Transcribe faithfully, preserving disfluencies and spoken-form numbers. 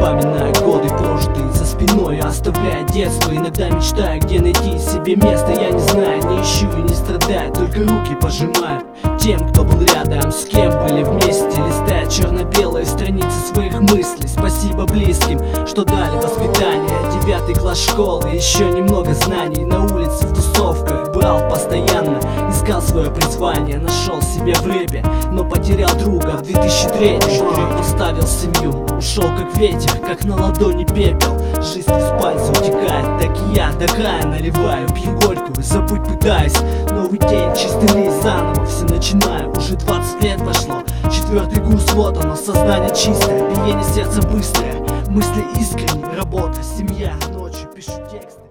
вспоминая годы прожитые за спиной, оставляя детство, иногда мечтая, где найти себе место. Я не знаю, не ищу и не страдаю, только руки пожимаю тем, кто был рядом, с кем были вместе, листая черно-белые страницы своих мыслей. Спасибо близким, что дали воспитание, девятый класс школы, еще немного знаний. На улице в тусовках брал постоянно, искал свое призвание, нашел себя в рэпе, но потерял друга в две тысячи третьем. Оставил семью, ушел как ветер, как на ладони пепел. Жизнь из пальца утекает, так и я до края наливаю, пью горькую, забыть пытаюсь. Новый день, чистый лист, заново все начинаю. Уже двадцать лет прошло, четвертый курс, вот оно, сознание чистое, биение сердца быстрое, мысли искренние, работа, семья. Ночью пишу текст.